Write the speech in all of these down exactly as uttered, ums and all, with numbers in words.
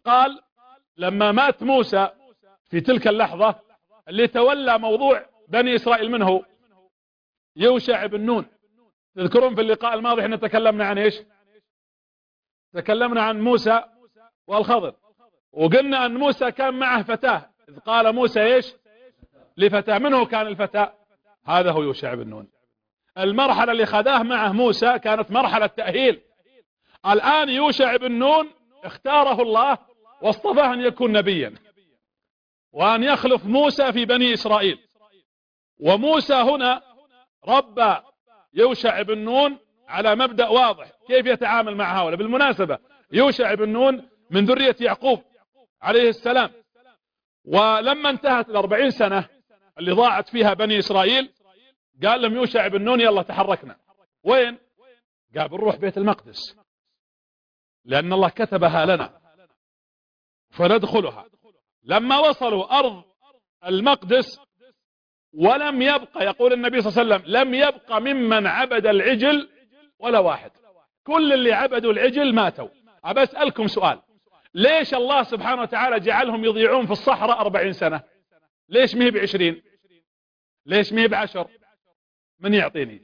قال لما مات موسى في تلك اللحظة اللي تولى موضوع بني إسرائيل منه يوشع بن نون. تذكرون في اللقاء الماضي احنا تكلمنا عن ايش؟ تكلمنا عن موسى والخضر، وقلنا ان موسى كان معه فتاة، اذ قال موسى ايش لفتاة. منه كان الفتاة؟ هذا هو يوشع بن نون. المرحلة اللي خذاه معه موسى كانت مرحلة تأهيل. الآن يوشع بن نون اختاره الله واصطفاه ان يكون نبيا وان يخلف موسى في بني إسرائيل. وموسى هنا ربى يوشع بن نون على مبدأ واضح كيف يتعامل مع هؤلاء. بالمناسبة يوشع بن نون من ذرية يعقوب عليه السلام، ولما انتهت الأربعين سنة اللي ضاعت فيها بني إسرائيل قال لهم يوشع بن نون يلا تحركنا. وين؟ قال بنروح بيت المقدس لأن الله كتبها لنا فندخلها. لما وصلوا أرض المقدس ولم يبقى، يقول النبي صلى الله عليه وسلم لم يبقى ممن عبد العجل ولا واحد، كل اللي عبدوا العجل ماتوا. أبى أسألكم سؤال، ليش الله سبحانه وتعالى جعلهم يضيعون في الصحراء أربعين سنة؟ ليش مهي بعشرين؟ ليش مهي بعشر؟ من يعطيني؟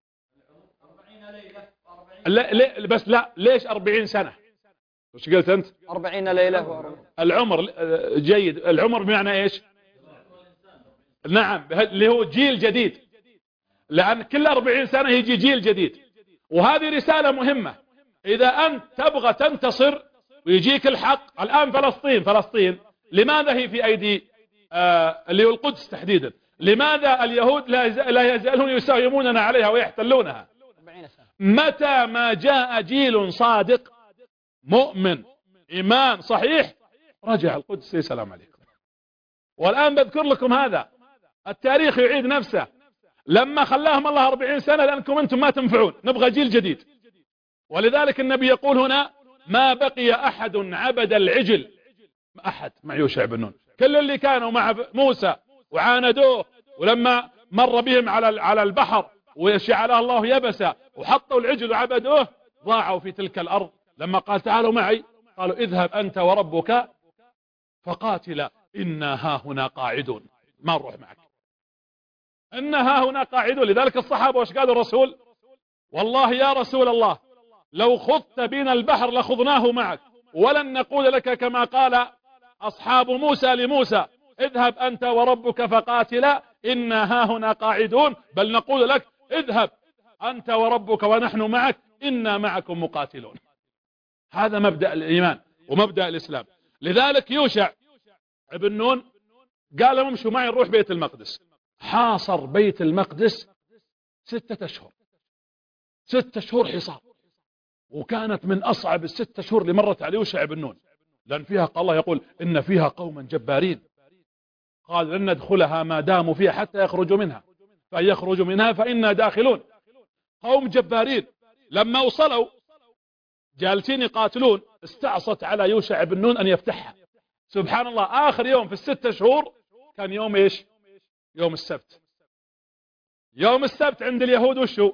لا لا بس لا، ليش أربعين سنة؟ وش قلت أنت؟ أربعين ليلة وأربعين. العمر جيد، العمر بمعنى إيش؟ نعم، اللي هو جيل جديد، لأن كل أربعين سنة يجي جيل جديد. وهذه رسالة مهمة، إذا أنت تبغى تنتصر ويجيك الحق. الآن فلسطين فلسطين لماذا هي في أيدي آه اللي هو القدس تحديدا؟ لماذا اليهود لا يزالون يساوموننا عليها ويحتلونها؟ متى ما جاء جيل صادق مؤمن إيمان صحيح رجع القدس سلام عليكم. والآن بذكر لكم هذا، التاريخ يعيد نفسه. لما خلاهم الله أربعين سنة لأنكم أنتم ما تنفعون، نبغى جيل جديد. ولذلك النبي يقول هنا ما بقي أحد عبد العجل، أحد مع يوشع بن نون. كل اللي كانوا مع موسى وعاندوه ولما مر بهم على على البحر وجعله الله يبسا وحطوا العجل وعبدوه ضاعوا في تلك الأرض. لما قال تعالوا معي قالوا اذهب أنت وربك فقاتلا إنا ها هنا قاعدون، ما نروح معك، إنا ها هنا قاعدون. لذلك الصحابة وش قالوا الرسول؟ والله يا رسول الله لو خضت بنا البحر لخضناه معك ولن نقول لك كما قال أصحاب موسى لموسى اذهب أنت وربك فقاتلا إنا ها هنا قاعدون، بل نقول لك اذهب أنت وربك ونحن معك إنا معكم مقاتلون. هذا مبدأ الإيمان ومبدأ الإسلام. لذلك يوشع ابن نون قال لهم امشوا معي نروح بيت المقدس. حاصر بيت المقدس ستة أشهر، ستة شهور حصار، وكانت من أصعب الستة شهور اللي مرت على يوشع بن نون، لأن فيها قال الله يقول إن فيها قوما جبارين قال لن ندخلها ما داموا فيها حتى يخرجوا منها فإن يخرجوا منها فإنا داخلون. قوم جبارين. لما وصلوا جالسين يقاتلون استعصت على يوشع بن نون أن يفتحها. سبحان الله، آخر يوم في الستة شهور كان يوم إيش؟ يوم السبت. يوم السبت عند اليهود وشو؟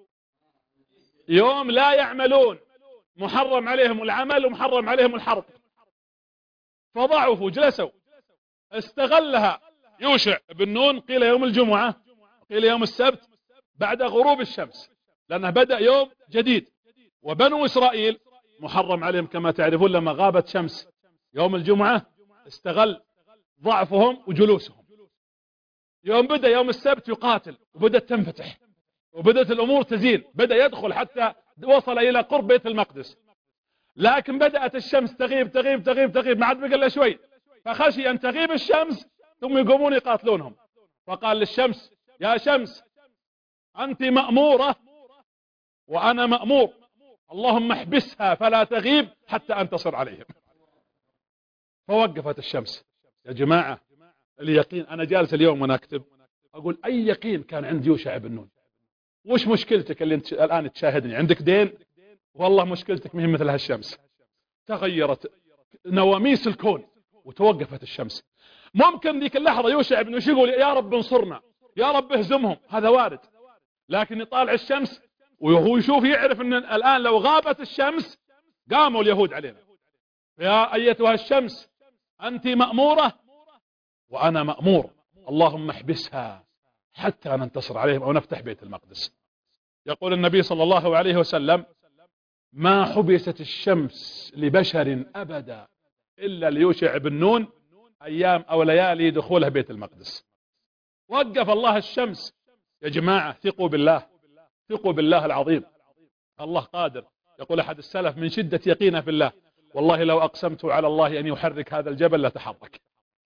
يوم لا يعملون، محرم عليهم العمل ومحرم عليهم الحرب. فضعفوا جلسوا. استغلها يوشع بن نون، قيل يوم الجمعة قيل يوم السبت بعد غروب الشمس، لأنه بدأ يوم جديد. وبنو إسرائيل محرم عليهم كما تعرفون لما غابت شمس يوم الجمعة استغل ضعفهم وجلوسهم. يوم بدأ يوم السبت يقاتل وبدأت تنفتح وبدأت الأمور تزين، بدأ يدخل حتى وصل إلى قرب بيت المقدس. لكن بدأت الشمس تغيب تغيب تغيب تغيب، ما عاد بقى إلا شوي، فخشي أن تغيب الشمس ثم يقومون يقاتلونهم. فقال للشمس يا شمس أنت مأمورة وأنا مأمور، اللهم احبسها فلا تغيب حتى أنتصر عليهم. فوقفت الشمس. يا جماعة اليقين، أنا جالس اليوم وأنا أكتب أقول أي يقين كان عند يوشع بن نون. وش مشكلتك اللي انت الآن تشاهدني؟ عندك دين؟ والله مشكلتك مهم مثل هالشمس. تغيرت نواميس الكون وتوقفت الشمس. ممكن ذيك اللحظة يوشع بن نون يقول يا رب انصرنا، يا رب اهزمهم، هذا وارد. لكن يطالع الشمس وهو يشوف يعرف ان الآن لو غابت الشمس قاموا اليهود علينا. يا أيتها الشمس أنت مأمورة وأنا مأمور، اللهم احبسها حتى ننتصر عليهم أو نفتح بيت المقدس. يقول النبي صلى الله عليه وسلم: ما حبست الشمس لبشر أبدا إلا ليوشع بن نون أيام أو ليالي دخولها بيت المقدس. وقف الله الشمس. يا جماعة ثقوا بالله، ثقوا بالله العظيم، الله قادر. يقول أحد السلف من شدة يقينه في الله: والله لو أقسمت على الله أن يحرك هذا الجبل لتحرك.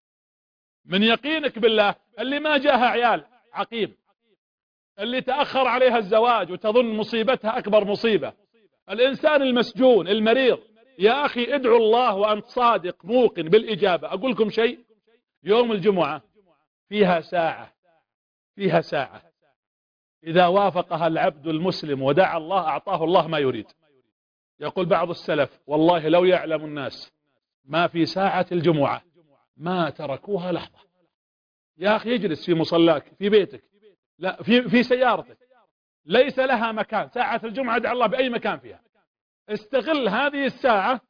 من يقينك بالله. اللي ما جاها عيال عقيم، اللي تأخر عليها الزواج وتظن مصيبتها أكبر مصيبة، الإنسان المسجون المريض، يا أخي ادعو الله وأنت صادق موقن بالإجابة. أقول لكم شيء، يوم الجمعة فيها ساعة، فيها ساعة إذا وافقها العبد المسلم ودعا الله أعطاه الله ما يريد. يقول بعض السلف: والله لو يعلم الناس ما في ساعة الجمعة ما تركوها لحظة. يا أخي اجلس في مصلاك في بيتك، لا في, في سيارتك، ليس لها مكان، ساعة الجمعة ادعى الله بأي مكان فيها. استغل هذه الساعة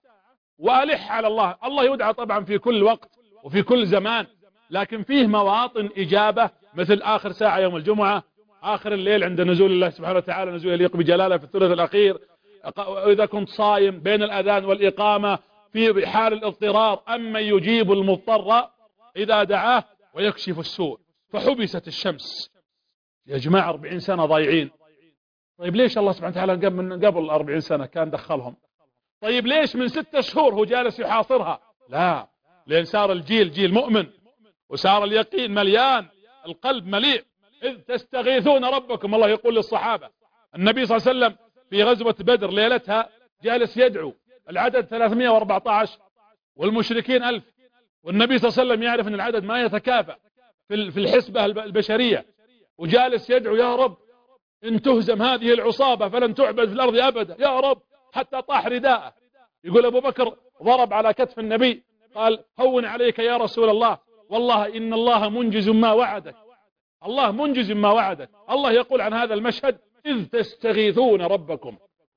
وألح على الله. الله يدعى طبعا في كل وقت وفي كل زمان، لكن فيه مواطن إجابة مثل آخر ساعة يوم الجمعة، آخر الليل عند نزول الله سبحانه وتعالى، نزول يليق بجلاله في الثلث الأخير، إذا كنت صايم بين الأذان والإقامة في حال الاضطرار، أما يجيب المضطر إذا دعاه ويكشف السوء. فحبست الشمس. يا جماعة أربعين سنة ضايعين. طيب ليش الله سبحانه وتعالى من قبل أربعين سنة كان دخلهم؟ طيب ليش من ستة شهور هو جالس يحاصرها؟ لا، لأن صار الجيل جيل مؤمن، وصار اليقين مليان، القلب مليء. إذ تستغيثون ربكم، الله يقول للصحابة. النبي صلى الله عليه وسلم في غزوة بدر ليلتها جالس يدعو، العدد ثلاثمائة وأربعة عشر والمشركين ألف، والنبي صلى الله عليه وسلم يعرف أن العدد ما يتكافأ في الحسبة البشرية، وجالس يدعو: يا رب إن تهزم هذه العصابة فلن تعبد في الأرض أبدا يا رب، حتى طاح رداءه. يقول أبو بكر ضرب على كتف النبي قال: هون عليك يا رسول الله، والله إن الله منجز ما وعدك، الله منجز ما وعدك. الله يقول عن هذا المشهد: إذ تستغيثون ربكم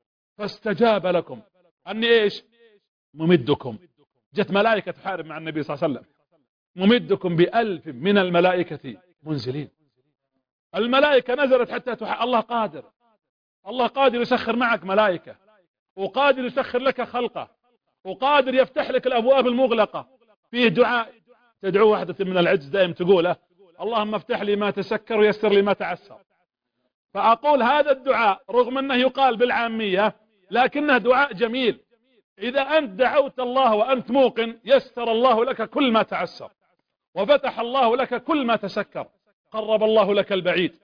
فاستجاب لكم أني إيش ممدكم. جت ملائكة تحارب مع النبي صلى الله عليه وسلم: ممدكم بألف من الملائكة منزلين. الملائكة نزلت حتى تح... الله قادر، الله قادر يسخر معك ملائكة، وقادر يسخر لك خلقه، وقادر يفتح لك الأبواب المغلقة. فيه دعاء تدعو واحدة من العجز دائم تقوله: اللهم افتح لي ما تسكر ويسر لي ما تعسر. فأقول هذا الدعاء رغم أنه يقال بالعامية لكنه دعاء جميل. إذا أنت دعوت الله وأنت موقن يسر الله لك كل ما تعسر، وفتح الله لك كل ما تسكر، قرب الله لك البعيد،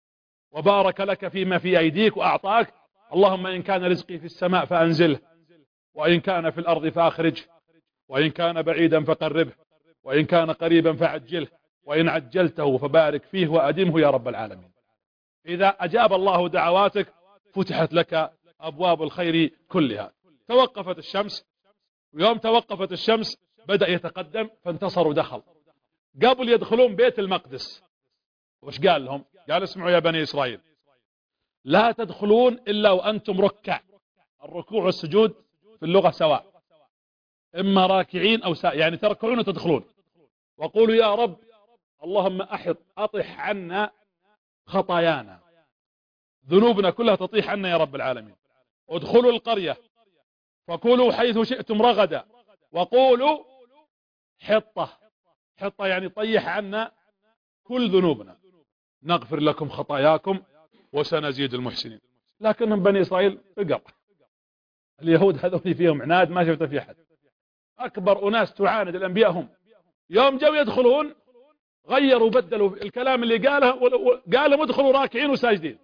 وبارك لك فيما في أيديك وأعطاك. اللهم إن كان رزقي في السماء فأنزله، وإن كان في الأرض فأخرجه، وإن كان بعيدا فقربه، وإن كان قريبا فعجله، وإن عجلته فبارك فيه وأدمه يا رب العالمين. إذا أجاب الله دعواتك فتحت لك أبواب الخير كلها. توقفت الشمس، ويوم توقفت الشمس بدأ يتقدم، فانتصر ودخل. قبل يدخلون بيت المقدس وش قال لهم؟ قال: اسمعوا يا بني إسرائيل، لا تدخلون إلا وأنتم ركع. الركوع والسجود في اللغة سواء، إما راكعين أو ساء، يعني تركعون وتدخلون. وقولوا: يا رب اللهم أحط أطح عنا خطايانا، ذنوبنا كلها تطيح عنا يا رب العالمين. ادخلوا القرية فكلوا حيث شئتم رغدا، وقولوا حطة. حطة يعني طيح عنا كل ذنوبنا، نغفر لكم خطاياكم وسنزيد المحسنين. لكنهم بني إسرائيل فقر. اليهود هذول فيهم عناد ما شفت في أحد. أكبر أناس تعاند الأنبياء هم. يوم جو يدخلون غيروا بدلوا الكلام اللي قاله، قالوا ادخلوا راكعين وساجدين،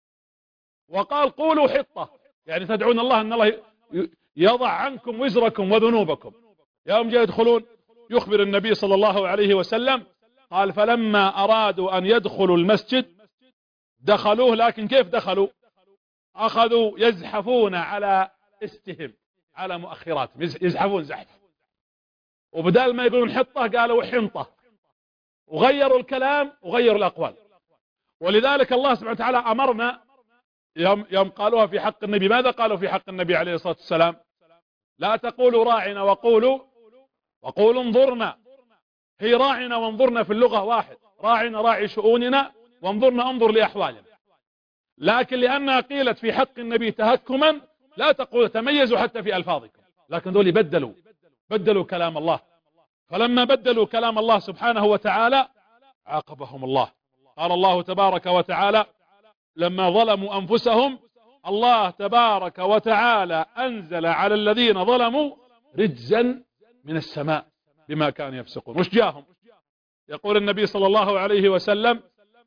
وقال قولوا حطة، يعني تدعون الله أن الله يضع عنكم وزركم وذنوبكم. يوم جاء يدخلون يخبر النبي صلى الله عليه وسلم قال: فلما أرادوا أن يدخلوا المسجد دخلوه، لكن كيف دخلوا؟ أخذوا يزحفون على استهم، على مؤخراتهم، يزحفون زحف، وبدال ما يقولون حطة قالوا حنطة، وغيروا الكلام وغيروا الأقوال. ولذلك الله سبحانه وتعالى أمرنا يوم, يوم قالوها في حق النبي، ماذا قالوا في حق النبي عليه الصلاة والسلام؟ لا تقولوا راعنا وقولوا وقولوا انظرنا. هي راعنا وانظرنا في اللغة واحد، راعنا راعي شؤوننا، وانظرنا انظر لأحوالنا. لكن لأنها قيلت في حق النبي تهكما لا تقول تميزوا حتى في ألفاظكم، لكن دول بدلوا بدلوا كلام الله. فلما بدلوا كلام الله سبحانه وتعالى عاقبهم الله. قال الله تبارك وتعالى لما ظلموا أنفسهم الله تبارك وتعالى أنزل على الذين ظلموا رجزا من السماء بما كانوا يفسقون. وش جاهم؟ يقول النبي صلى الله عليه وسلم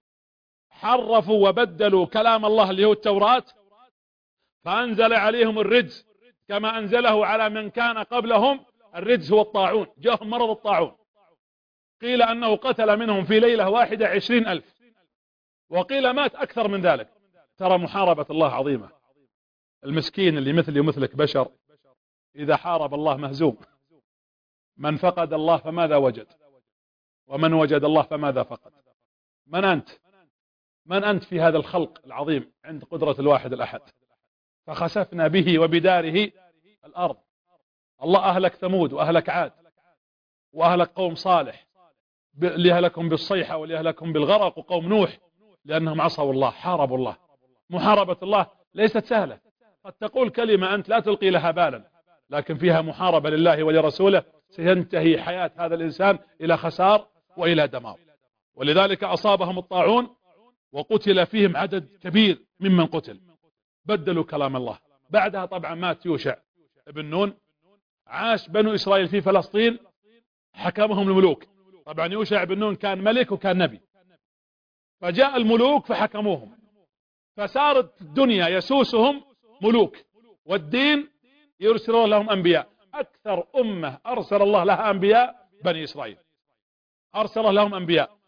حرفوا وبدلوا كلام الله اللي هو التوراة، فأنزل عليهم الرجز كما أنزله على من كان قبلهم. الرجز هو الطاعون، جاءهم مرض الطاعون، قيل أنه قتل منهم في ليلة واحدة عشرين ألف، وقيل مات أكثر من ذلك. ترى محاربة الله عظيمة. المسكين اللي مثلي ومثلك بشر إذا حارب الله مهزوم. من فقد الله فماذا وجد؟ ومن وجد الله فماذا فقد؟ من أنت؟ من أنت في هذا الخلق العظيم عند قدرة الواحد الأحد؟ فخسفنا به وبداره الأرض. الله أهلك ثمود وأهلك عاد وأهلك قوم صالح، لأهلكم بالصيحة ولأهلكم بالغرق، وقوم نوح لأنهم عصوا الله حاربوا الله. محاربة الله ليست سهلة. قد تقول كلمة أنت لا تلقي لها بالا، لكن فيها محاربة لله ولرسوله سينتهي حياة هذا الإنسان إلى خسار وإلى دمار. ولذلك أصابهم الطاعون وقتل فيهم عدد كبير ممن قتل. بدلوا كلام الله. بعدها طبعا مات يوشع ابن نون. عاش بنو إسرائيل في فلسطين حكمهم الملوك. طبعا يوشع بن نون كان ملك وكان نبي، فجاء الملوك فحكموهم، فصارت الدنيا يسوسهم ملوك، والدين يرسل لهم أنبياء. أكثر أمة أرسل الله لها أنبياء بني إسرائيل، أرسل لهم أنبياء.